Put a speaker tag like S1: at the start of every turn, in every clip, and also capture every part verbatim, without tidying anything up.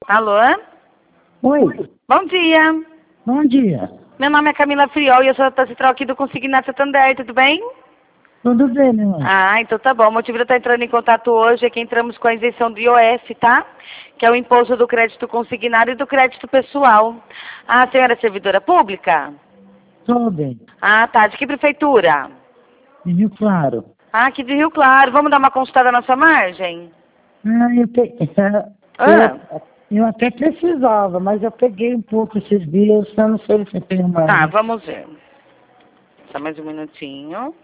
S1: Alô?
S2: Oi,
S1: Bom dia.
S2: bom dia.
S1: Meu nome é Camila Friol e eu sou da Central aqui do Consignado Santander, tudo bem?
S2: Tudo bem, meu anjo?
S1: Ah, então tá bom. O motivo de eu estar entrando em contato hoje é que entramos com a isenção do I O F, tá? Que é o imposto do crédito consignado e do crédito pessoal. Ah, a senhora é servidora pública?
S2: Tudo bem.
S1: Ah, tá. De que prefeitura?
S2: De Rio Claro.
S1: Ah, aqui de Rio Claro. Vamos dar uma consultada na sua margem?
S2: Ah, eu, pe...
S1: Ah,
S2: eu, eu até precisava, mas eu peguei um pouco esses dias, eu não sei se tem mais.
S1: tá, vamos ver. Só mais um minutinho.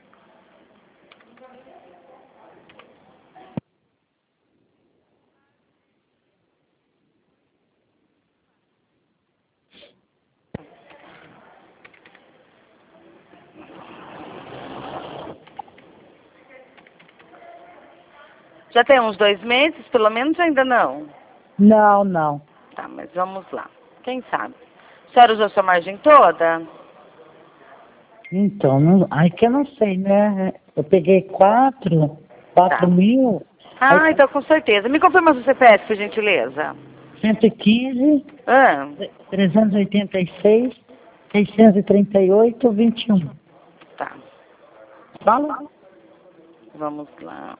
S1: Já tem uns dois meses, pelo menos ainda não?
S2: Não, não.
S1: Tá, mas vamos lá. Quem sabe? A senhora usou sua margem toda?
S2: Então, não... aí que eu não sei, né? Eu peguei quatro, quatro
S1: Tá.
S2: mil,
S1: Ah,
S2: aí
S1: então com certeza. Me confirma o C P F, por gentileza.
S2: cento e quinze,
S1: Ah,
S2: trezentos e oitenta e seis, seiscentos e trinta e oito, vinte e um.
S1: tá.
S2: Fala?
S1: Vamos lá.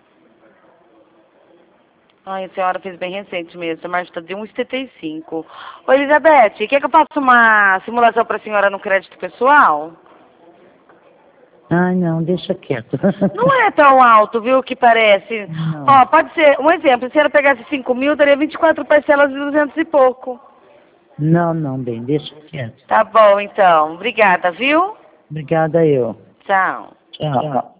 S1: Ai, a senhora fez bem recente mesmo. A margem está de um vírgula setenta e cinco. Ô, Elizabeth, quer que eu faça uma simulação para a senhora no crédito pessoal?
S2: Ai, não, deixa quieto.
S1: Não é tão alto, viu, que parece.
S2: Não.
S1: Ó, pode ser, um exemplo, se a senhora pegasse cinco mil, daria vinte e quatro parcelas de duzentos e pouco.
S2: Não, não, bem, deixa quieto.
S1: Tá bom, então. Obrigada, viu?
S2: Obrigada eu.
S1: Tchau.
S2: Tchau.